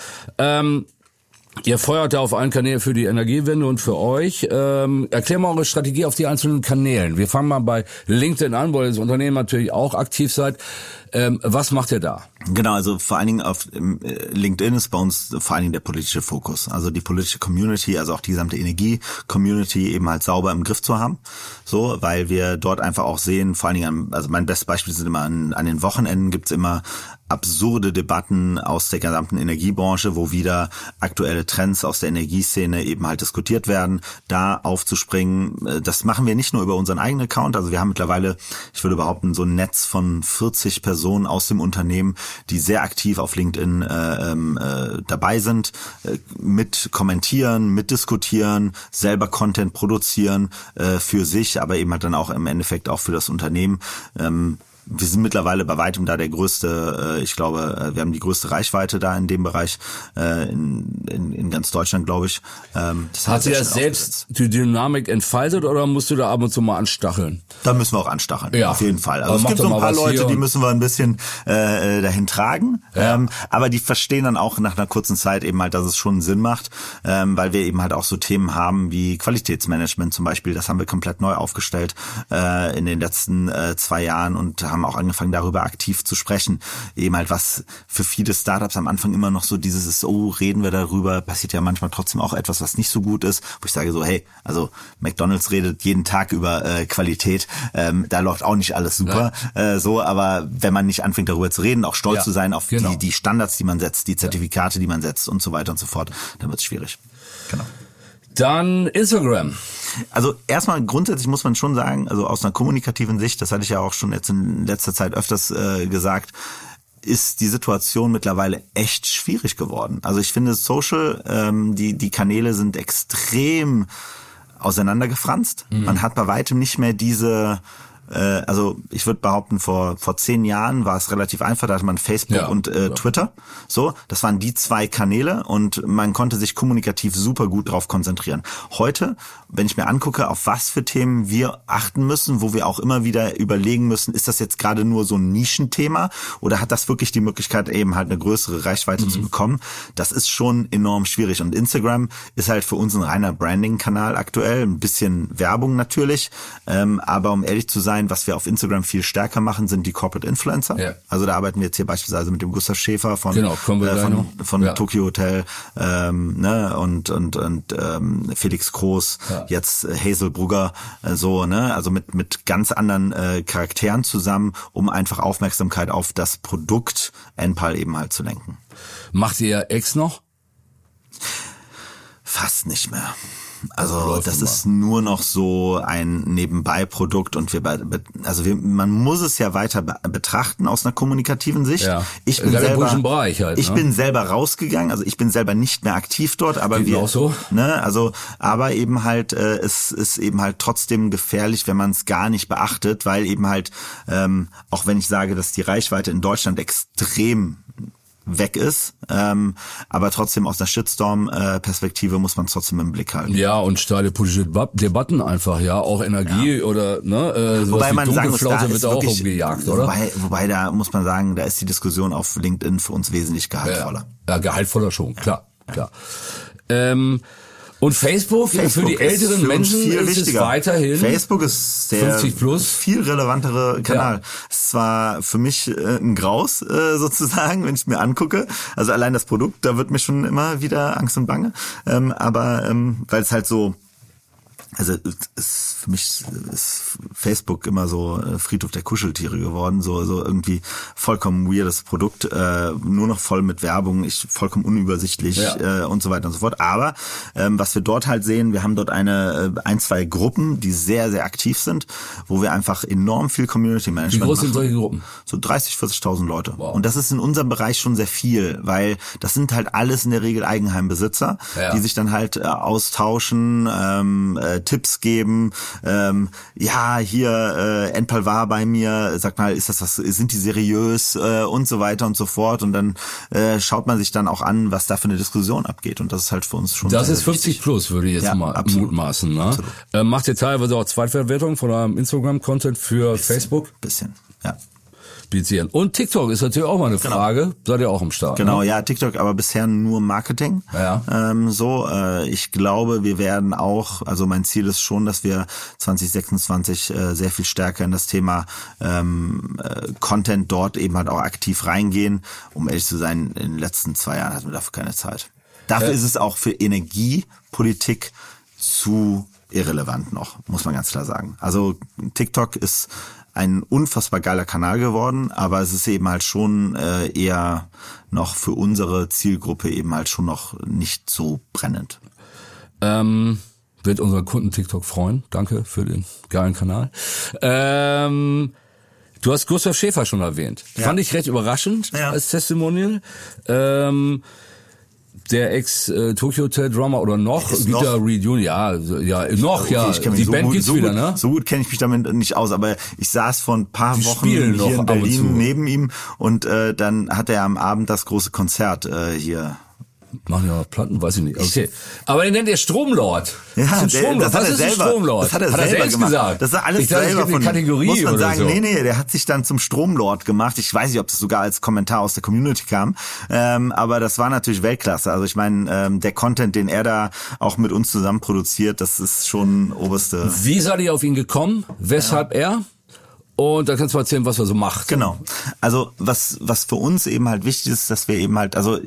Ihr feuert da auf allen Kanälen für die Energiewende und für euch. Erklär mal eure Strategie auf die einzelnen Kanälen. Wir fangen mal bei LinkedIn an, wo ihr das Unternehmen natürlich auch aktiv seid. Was macht ihr da? Genau, also vor allen Dingen auf LinkedIn ist bei uns vor allen Dingen der politische Fokus. Also die politische Community, also auch die gesamte Energie-Community eben halt sauber im Griff zu haben. So, weil wir dort einfach auch sehen, vor allen Dingen, also mein bestes Beispiel sind immer an den Wochenenden gibt's immer absurde Debatten aus der gesamten Energiebranche, wo wieder aktuelle Trends aus der Energieszene eben halt diskutiert werden, da aufzuspringen. Das machen wir nicht nur über unseren eigenen Account, also wir haben mittlerweile, ich würde behaupten, so ein Netz von 40 Personen aus dem Unternehmen, die sehr aktiv auf LinkedIn dabei sind, mit kommentieren, mit diskutieren, selber Content produzieren für sich, aber eben halt dann auch im Endeffekt auch für das Unternehmen. wir sind mittlerweile bei weitem da der größte, ich glaube, wir haben die größte Reichweite da in dem Bereich, in ganz Deutschland, glaube ich. Hat sich das selbst die Dynamik entfaltet oder musst du da ab und zu mal anstacheln? Da müssen wir auch anstacheln, ja. Auf jeden Fall. Also es gibt so ein paar Leute, die müssen wir ein bisschen dahin tragen, aber die verstehen dann auch nach einer kurzen Zeit eben halt, dass es schon Sinn macht, weil wir eben halt auch so Themen haben wie Qualitätsmanagement zum Beispiel. Das haben wir komplett neu aufgestellt in den letzten 2 Jahren und haben auch angefangen, darüber aktiv zu sprechen. Eben halt, was für viele Startups am Anfang immer noch so dieses ist, reden wir darüber, passiert ja manchmal trotzdem auch etwas, was nicht so gut ist, wo ich sage so, hey, also McDonald's redet jeden Tag über Qualität, da läuft auch nicht alles super, aber wenn man nicht anfängt darüber zu reden, auch stolz zu sein auf die Standards, die man setzt, die Zertifikate, die man setzt und so weiter und so fort, dann wird es schwierig. Genau. Dann Instagram. Also erstmal grundsätzlich muss man schon sagen, also aus einer kommunikativen Sicht, das hatte ich ja auch schon jetzt in letzter Zeit öfters gesagt, ist die Situation mittlerweile echt schwierig geworden. Also ich finde Social, die Kanäle sind extrem auseinandergefranst. Man hat bei weitem nicht mehr diese, also ich würde behaupten, vor 10 Jahren war es relativ einfach, da hatte man Facebook und Twitter. So, das waren die 2 Kanäle und man konnte sich kommunikativ super gut drauf konzentrieren. Heute, wenn ich mir angucke, auf was für Themen wir achten müssen, wo wir auch immer wieder überlegen müssen, ist das jetzt gerade nur so ein Nischenthema oder hat das wirklich die Möglichkeit, eben halt eine größere Reichweite zu bekommen? Das ist schon enorm schwierig und Instagram ist halt für uns ein reiner Branding-Kanal aktuell, ein bisschen Werbung natürlich, aber um ehrlich zu sein, was wir auf Instagram viel stärker machen, sind die Corporate Influencer. Ja. Also da arbeiten wir jetzt hier beispielsweise mit dem Gustav Schäfer von Tokyo Hotel und Felix Groß, jetzt Hazel Brugger, also mit ganz anderen Charakteren zusammen, um einfach Aufmerksamkeit auf das Produkt Enpal eben halt zu lenken. Macht ihr X noch? Fast nicht mehr. Also das ist nur noch so ein Nebenbei-Produkt und man muss es ja weiter betrachten aus einer kommunikativen Sicht. Ja. Ich bin selber rausgegangen, also ich bin selber nicht mehr aktiv dort, aber aber eben halt es ist eben halt trotzdem gefährlich, wenn man es gar nicht beachtet, weil eben halt auch wenn ich sage, dass die Reichweite in Deutschland extrem weg ist, aber trotzdem aus einer Shitstorm-Perspektive muss man es trotzdem im Blick halten. Ja, und steile politische Debatten einfach, auch Energie oder wobei man sagen muss, da wird auch umgejagt, oder? Wobei da muss man sagen, da ist die Diskussion auf LinkedIn für uns wesentlich gehaltvoller. Ja, gehaltvoller schon, klar. Und Facebook für die älteren Menschen ist es weiterhin. Facebook ist der 50+ viel relevantere Kanal. Ja. Ist zwar für mich ein Graus sozusagen, wenn ich es mir angucke. Also allein das Produkt, da wird mir schon immer wieder Angst und Bange. Aber weil es halt so, also für mich ist Facebook immer so Friedhof der Kuscheltiere geworden, so irgendwie vollkommen weirdes Produkt, nur noch voll mit Werbung, vollkommen unübersichtlich und so weiter und so fort. Aber was wir dort halt sehen, wir haben dort ein, 2 Gruppen, die sehr, sehr aktiv sind, wo wir einfach enorm viel Community Management machen. Wie groß sind solche Gruppen? So 30.000, 40.000 Leute. Wow. Und das ist in unserem Bereich schon sehr viel, weil das sind halt alles in der Regel Eigenheimbesitzer, die sich dann halt austauschen, Tipps geben, hier Enpal war bei mir, sag mal, ist das was, sind die seriös und so weiter und so fort und dann schaut man sich dann auch an, was da für eine Diskussion abgeht und das ist halt für uns schon das ist 50+, würde ich jetzt mal mutmaßen. Ne? Macht ihr teilweise auch Zweitverwertung von eurem Instagram-Content für Facebook? Bisschen, ja. Und TikTok ist natürlich auch mal eine Frage. Seid ihr auch im Start? Genau, ja, TikTok, aber bisher nur Marketing. Ja. Ich glaube, wir werden auch, also mein Ziel ist schon, dass wir 2026 sehr viel stärker in das Thema Content dort eben halt auch aktiv reingehen. Um ehrlich zu sein, in den letzten 2 Jahren hatten wir dafür keine Zeit. Dafür ist es auch für Energiepolitik zu irrelevant noch, muss man ganz klar sagen. Also TikTok ist ein unfassbar geiler Kanal geworden, aber es ist eben halt schon eher noch für unsere Zielgruppe eben halt schon noch nicht so brennend. Wird unser Kunden TikTok freuen. Danke für den geilen Kanal. Du hast Gustav Schäfer schon erwähnt. Ja. Fand ich recht überraschend als Testimonial. der Ex-Tokyo Hotel Drummer oder noch? Guitar Reed Jr., die Band gibt's wieder, ne? So gut kenne ich mich damit nicht aus, aber ich saß vor ein paar Wochen hier in Berlin neben ihm und dann hat er am Abend das große Konzert hier. Machen ja Platten, weiß ich nicht. Okay. Aber den nennt er Stromlord. Ja, das hat er selber gemacht. Gesagt. Das ist alles selber von Kategorie muss man oder sagen, so. Nee, der hat sich dann zum Stromlord gemacht. Ich weiß nicht, ob das sogar als Kommentar aus der Community kam. Aber das war natürlich Weltklasse. Also ich meine, der Content, den er da auch mit uns zusammen produziert, das ist schon oberste. Wie seid ihr auf ihn gekommen? Weshalb er? Und da kannst du mal erzählen, was er so macht. Genau. Also was für uns eben halt wichtig ist, dass wir eben halt, also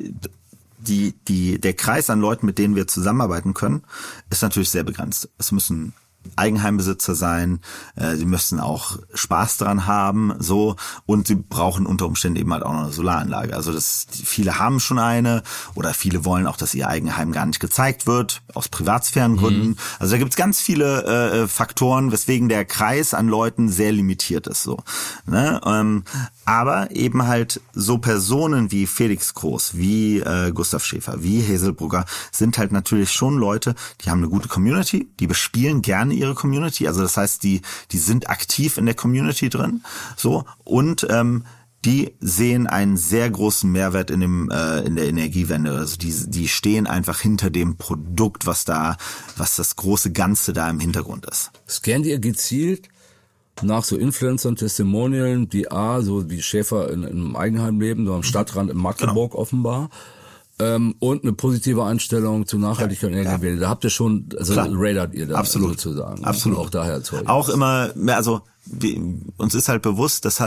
der Kreis an Leuten, mit denen wir zusammenarbeiten können, ist natürlich sehr begrenzt. Es müssen Eigenheimbesitzer sein, sie müssen auch Spaß dran haben, so, und sie brauchen unter Umständen eben halt auch noch eine Solaranlage. Also viele haben schon eine oder viele wollen auch, dass ihr Eigenheim gar nicht gezeigt wird, aus Privatsphärengründen. Also da gibt's ganz viele Faktoren, weswegen der Kreis an Leuten sehr limitiert ist, so. Ne? Aber eben halt so Personen wie Felix Groß, wie Gustav Schäfer, wie Hazelbrugger sind halt natürlich schon Leute, die haben eine gute Community, die bespielen gerne ihre Community, also das heißt, die sind aktiv in der Community drin, so, und die sehen einen sehr großen Mehrwert in der Energiewende. Also die stehen einfach hinter dem Produkt, was das große Ganze da im Hintergrund ist. Scannt ihr gezielt nach so Influencern, Testimonialen, die so wie Schäfer in einem Eigenheim leben, so am Stadtrand in Magdeburg offenbar, und eine positive Einstellung zur Nachhaltigkeit und Energiewende. Da habt ihr schon, also radart ihr da sozusagen. Absolut. Auch daher erzeugt. Auch immer, also uns ist halt bewusst, das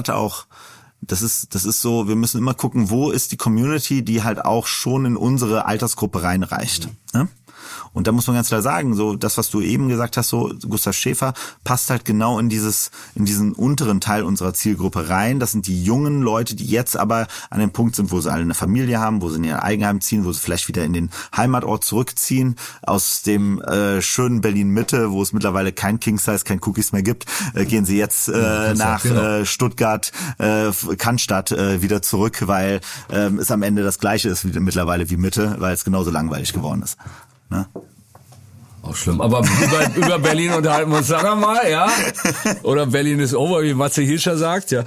ist so, wir müssen immer gucken, wo ist die Community, die halt auch schon in unsere Altersgruppe reinreicht. Ne? Und da muss man ganz klar sagen, so das, was du eben gesagt hast, so Gustav Schäfer passt halt genau in diesen unteren Teil unserer Zielgruppe rein. Das sind die jungen Leute, die jetzt aber an dem Punkt sind, wo sie alle eine Familie haben, wo sie in ihr Eigenheim ziehen, wo sie vielleicht wieder in den Heimatort zurückziehen, aus dem schönen Berlin-Mitte, wo es mittlerweile kein King-Size, kein Cookies mehr gibt, gehen sie jetzt nach Stuttgart, Cannstatt wieder zurück, weil es am Ende das Gleiche ist mittlerweile wie Mitte, weil es genauso langweilig geworden ist. Ne? Auch schlimm. Aber über Berlin unterhalten wir uns dann nochmal, ja? Oder Berlin ist over, wie Matze Hilscher sagt, ja.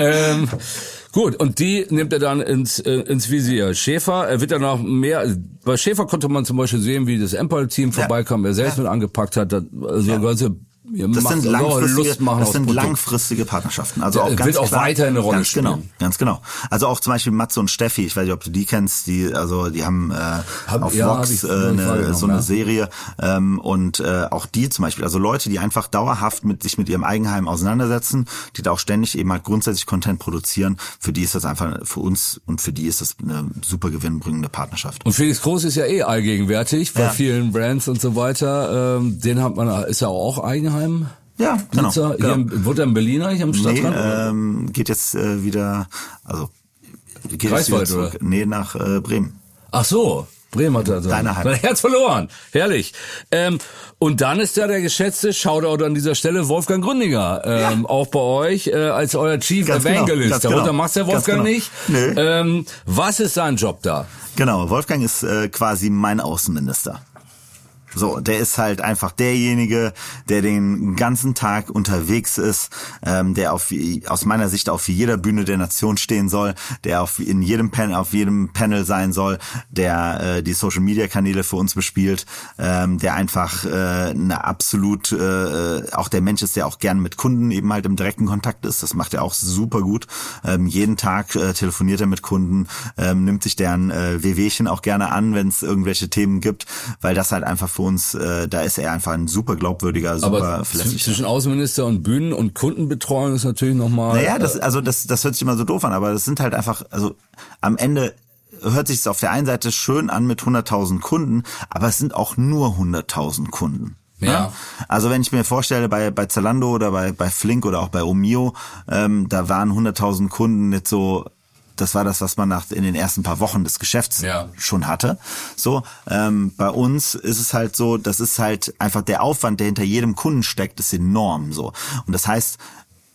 Gut, und die nimmt er dann ins Visier. Schäfer, er wird dann noch mehr, bei Schäfer konnte man zum Beispiel sehen, wie das Empire-Team vorbeikam, er selbst mit angepackt hat, ganze Das sind langfristige Partnerschaften. Also auch ganz wird auch weiter eine Rolle spielen. Ganz genau. Also auch zum Beispiel Matze und Steffi, ich weiß nicht, ob du die kennst, die haben auf Vox eine Serie und auch die zum Beispiel, also Leute, die einfach dauerhaft sich mit ihrem Eigenheim auseinandersetzen, die da auch ständig eben halt grundsätzlich Content produzieren, für die ist das einfach, für uns und für die ist das eine super gewinnbringende Partnerschaft. Und Felix Groß ist ja allgegenwärtig bei vielen Brands und so weiter. Ist ja auch Eigenheim. Ja, genau. Wurde er in Berlin eigentlich am Stadtrand? Geht jetzt wieder, also geht Greifswald, jetzt wieder zurück. Oder? Nee, nach Bremen. Ach so, Bremen hat er sein Herz verloren. Herrlich. Und dann ist da der geschätzte Shoutout an dieser Stelle Wolfgang Gründinger, auch bei euch als euer Chief Evangelist. Darunter macht der Wolfgang nicht. Nee. Was ist sein Job da? Genau, Wolfgang ist quasi mein Außenminister. So, der ist halt einfach derjenige, der den ganzen Tag unterwegs ist, der aus meiner Sicht auf jeder Bühne der Nation stehen soll, der auf jedem Panel sein soll, der die Social Media Kanäle für uns bespielt, der einfach eine absolut auch der Mensch ist, der auch gern mit Kunden eben halt im direkten Kontakt ist. Das macht er auch super gut. Jeden Tag telefoniert er mit Kunden, nimmt sich deren Wehwehchen auch gerne an, wenn es irgendwelche Themen gibt, weil das halt einfach für uns, da ist er einfach ein super glaubwürdiger, super verlässlicher. Zwischen Außenminister und Bühnen- und Kundenbetreuung ist natürlich nochmal... Naja, das hört sich immer so doof an, aber das sind halt einfach, also am Ende hört sich es auf der einen Seite schön an mit 100.000 Kunden, aber es sind auch nur 100.000 Kunden. Ja. Also wenn ich mir vorstelle, bei Zalando oder bei Flink oder auch bei Omio, da waren 100.000 Kunden nicht so... Das war das, was man in den ersten paar Wochen des Geschäfts schon hatte. So, bei uns ist es halt so, das ist halt einfach der Aufwand, der hinter jedem Kunden steckt, ist enorm. So, und das heißt,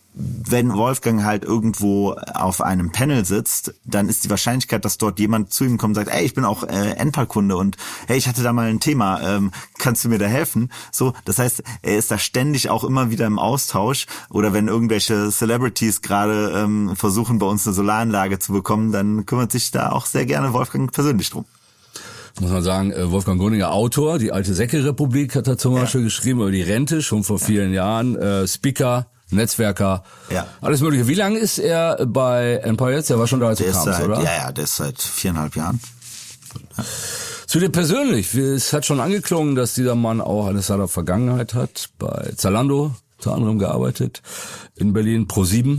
wenn Wolfgang halt irgendwo auf einem Panel sitzt, dann ist die Wahrscheinlichkeit, dass dort jemand zu ihm kommt und sagt, ey, ich bin auch Enpal-Kunde und hey, ich hatte da mal ein Thema, kannst du mir da helfen? So, das heißt, er ist da ständig auch immer wieder im Austausch, oder wenn irgendwelche Celebrities gerade versuchen, bei uns eine Solaranlage zu bekommen, dann kümmert sich da auch sehr gerne Wolfgang persönlich drum. Muss man sagen, Wolfgang Gunninger, Autor, die alte Säcke-Republik hat er zum Beispiel geschrieben, über die Rente, schon vor vielen Jahren, Speaker, Netzwerker, alles mögliche. Wie lange ist er bei Enpal jetzt? Der war schon da, als du kamst, oder? Ja, der ist seit 4,5 Jahren. Ja. Zu dir persönlich, es hat schon angeklungen, dass dieser Mann auch eine Startup-Vergangenheit hat, bei Zalando unter anderem gearbeitet, in Berlin, Pro7,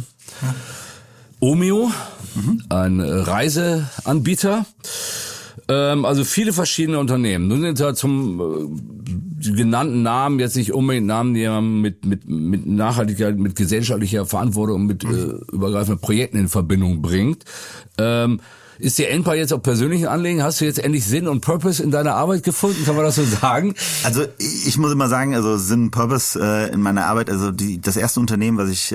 Omio, ein Reiseanbieter. Also viele verschiedene Unternehmen. Nun sind da die genannten Namen jetzt nicht unbedingt Namen, die man mit Nachhaltigkeit, mit gesellschaftlicher Verantwortung und mit übergreifenden Projekten in Verbindung bringt. Ist dir Enpal jetzt auch persönlich ein Anliegen? Hast du jetzt endlich Sinn und Purpose in deiner Arbeit gefunden? Kann man das so sagen? Also ich muss immer sagen, also Sinn und Purpose in meiner Arbeit, also das erste Unternehmen, was ich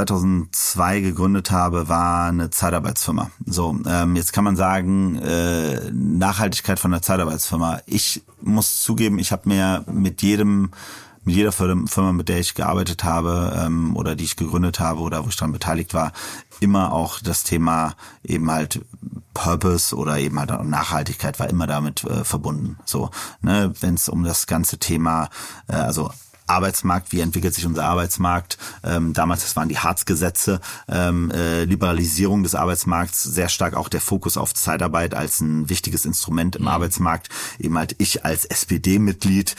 2002 gegründet habe, war eine Zeitarbeitsfirma. So, jetzt kann man sagen, Nachhaltigkeit von einer Zeitarbeitsfirma. Ich muss zugeben, ich habe mir mit jeder Firma, mit der ich gearbeitet habe oder die ich gegründet habe oder wo ich daran beteiligt war, immer auch das Thema eben halt Purpose oder eben halt auch Nachhaltigkeit war immer damit verbunden. So, ne, wenn es um das ganze Thema, also Arbeitsmarkt, wie entwickelt sich unser Arbeitsmarkt? Damals, das waren die Hartz-Gesetze, Liberalisierung des Arbeitsmarkts, sehr stark auch der Fokus auf Zeitarbeit als ein wichtiges Instrument im Arbeitsmarkt. Eben halt ich als SPD-Mitglied,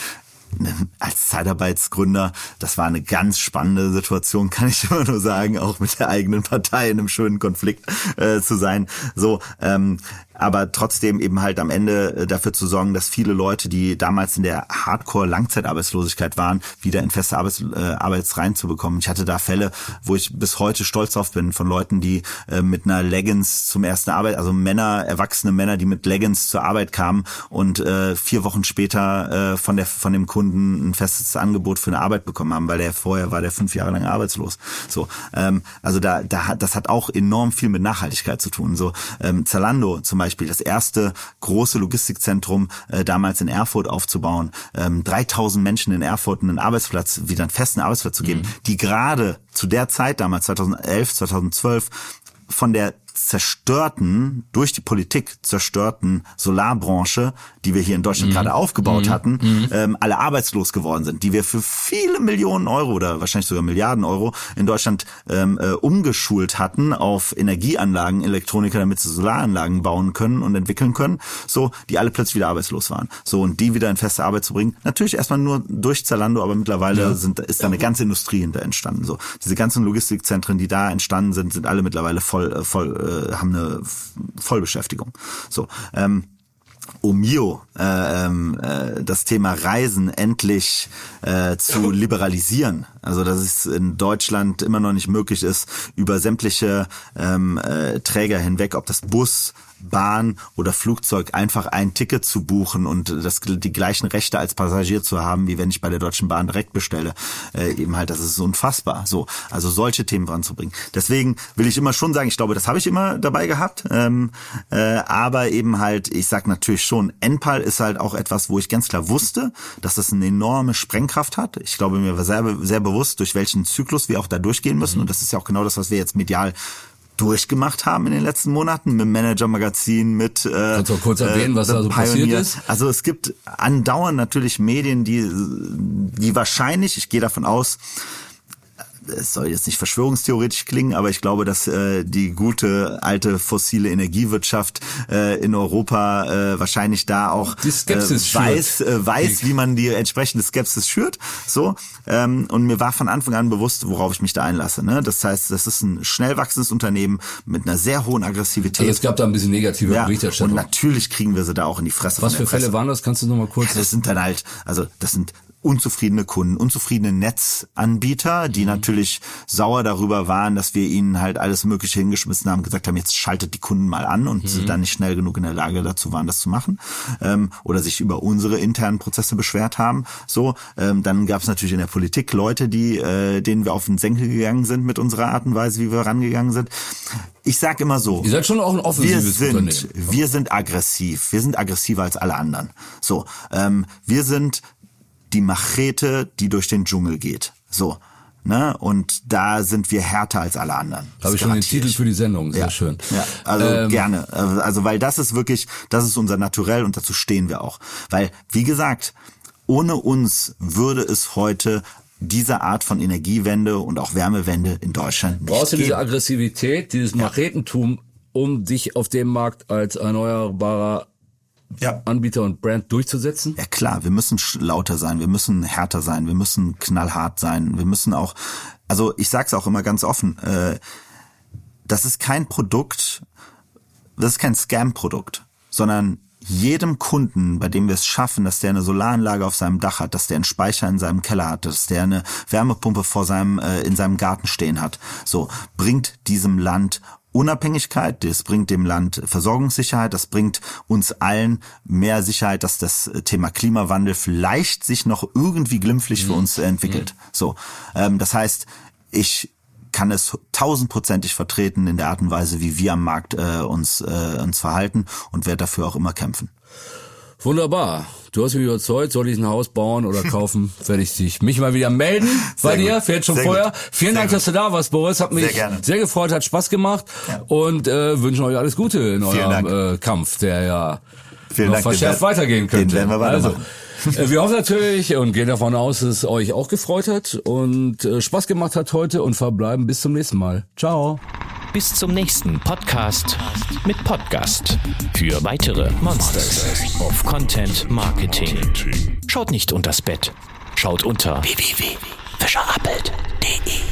als Zeitarbeitsgründer, das war eine ganz spannende Situation, kann ich immer nur sagen, auch mit der eigenen Partei in einem schönen Konflikt zu sein. So, aber trotzdem eben halt am Ende dafür zu sorgen, dass viele Leute, die damals in der Hardcore-Langzeitarbeitslosigkeit waren, wieder in feste Arbeits reinzubekommen. Ich hatte da Fälle, wo ich bis heute stolz drauf bin, von Leuten, die mit einer Leggings zum ersten Arbeit, also erwachsene Männer, die mit Leggings zur Arbeit kamen und 4 Wochen später von dem Kunden ein festes Angebot für eine Arbeit bekommen haben, weil vorher war der 5 Jahre lang arbeitslos. So, also das hat auch enorm viel mit Nachhaltigkeit zu tun. So, Zalando zum Beispiel, das erste große Logistikzentrum damals in Erfurt aufzubauen, 3000 Menschen in Erfurt einen festen Arbeitsplatz zu geben, die gerade zu der Zeit damals 2011, 2012 von der durch die Politik zerstörten Solarbranche, die wir hier in Deutschland gerade aufgebaut hatten, alle arbeitslos geworden sind, die wir für viele Millionen Euro oder wahrscheinlich sogar Milliarden Euro in Deutschland umgeschult hatten auf Energieanlagen, Elektroniker, damit sie Solaranlagen bauen können und entwickeln können, so, die alle plötzlich wieder arbeitslos waren. So, und die wieder in feste Arbeit zu bringen, natürlich erstmal nur durch Zalando, aber mittlerweile ist da eine ganze Industrie hinter entstanden. So, diese ganzen Logistikzentren, die da entstanden sind alle mittlerweile haben eine Vollbeschäftigung. So, Omio, das Thema Reisen endlich zu liberalisieren. Also dass es in Deutschland immer noch nicht möglich ist, über sämtliche Träger hinweg, ob das Bus, Bahn oder Flugzeug, einfach ein Ticket zu buchen und die gleichen Rechte als Passagier zu haben, wie wenn ich bei der Deutschen Bahn direkt bestelle. Eben halt, das ist unfassbar. So, also solche Themen voranzubringen. Deswegen will ich immer schon sagen, ich glaube, das habe ich immer dabei gehabt. Aber eben halt, ich sag natürlich schon, Enpal ist halt auch etwas, wo ich ganz klar wusste, dass das eine enorme Sprengkraft hat. Ich glaube, mir war sehr, sehr bewusst, durch welchen Zyklus wir auch da durchgehen müssen. Und das ist ja auch genau das, was wir jetzt medial durchgemacht haben in den letzten Monaten mit Manager-Magazin, mit kannst du kurz erwähnen, was da so passiert ist? Also es gibt andauernd natürlich Medien, die wahrscheinlich, ich gehe davon aus, es soll jetzt nicht verschwörungstheoretisch klingen, aber ich glaube, dass die gute alte fossile Energiewirtschaft in Europa wahrscheinlich da auch die Skepsis weiß, wie man die entsprechende Skepsis schürt. So, und mir war von Anfang an bewusst, worauf ich mich da einlasse. Ne? Das heißt, das ist ein schnell wachsendes Unternehmen mit einer sehr hohen Aggressivität. Also es gab da ein bisschen negative Berichterstattung. Und natürlich kriegen wir sie da auch in die Fresse. Was für Fälle waren das? Kannst du noch mal kurz? Das sind unzufriedene Kunden, unzufriedene Netzanbieter, die natürlich natürlich sauer darüber waren, dass wir ihnen halt alles Mögliche hingeschmissen haben, gesagt haben, jetzt schaltet die Kunden mal an und sie dann nicht schnell genug in der Lage dazu waren, das zu machen, oder sich über unsere internen Prozesse beschwert haben. So, dann gab es natürlich in der Politik Leute, denen wir auf den Senkel gegangen sind mit unserer Art und Weise, wie wir rangegangen sind. Ich sag immer so. Ihr seid schon auch ein offensives Unternehmen. Wir sind aggressiv. Wir sind aggressiver als alle anderen. So, wir sind die Machete, die durch den Dschungel geht. So, ne? Und da sind wir härter als alle anderen. Habe ich schon den Titel für die Sendung. Sehr schön. Ja, also gerne. Also weil das ist unser Naturell und dazu stehen wir auch. Weil, wie gesagt, ohne uns würde es heute diese Art von Energiewende und auch Wärmewende in Deutschland nicht brauchst du geben. diese Aggressivität, dieses Machetentum, um dich auf dem Markt als erneuerbarer Anbieter und Brand durchzusetzen? Ja klar, wir müssen lauter sein, wir müssen härter sein, wir müssen knallhart sein, wir müssen auch, also ich sag's auch immer ganz offen, das ist kein Produkt, das ist kein Scam-Produkt, sondern jedem Kunden, bei dem wir es schaffen, dass der eine Solaranlage auf seinem Dach hat, dass der einen Speicher in seinem Keller hat, dass der eine Wärmepumpe in seinem Garten stehen hat, so, bringt diesem Land Unabhängigkeit, das bringt dem Land Versorgungssicherheit, das bringt uns allen mehr Sicherheit, dass das Thema Klimawandel vielleicht sich noch irgendwie glimpflich für uns entwickelt. So, das heißt, ich kann es 1000%ig vertreten in der Art und Weise, wie wir am Markt uns verhalten und werde dafür auch immer kämpfen. Wunderbar. Du hast mich überzeugt, soll ich ein Haus bauen oder kaufen, werde ich mich mal wieder melden bei dir, vielleicht schon vorher. Vielen Dank, dass du da warst, Boris. Hat mich sehr gefreut, hat Spaß gemacht und wünschen euch alles Gute in eurem Kampf, der ja noch verschärft weitergehen könnte. Den werden wir weitermachen. Wir hoffen natürlich und gehen davon aus, dass es euch auch gefreut hat und Spaß gemacht hat heute und verbleiben bis zum nächsten Mal. Ciao. Bis zum nächsten Podcast mit Podcast. Für weitere Monsters of Content Marketing. Schaut nicht unters Bett. Schaut unter www.fischerappelt.de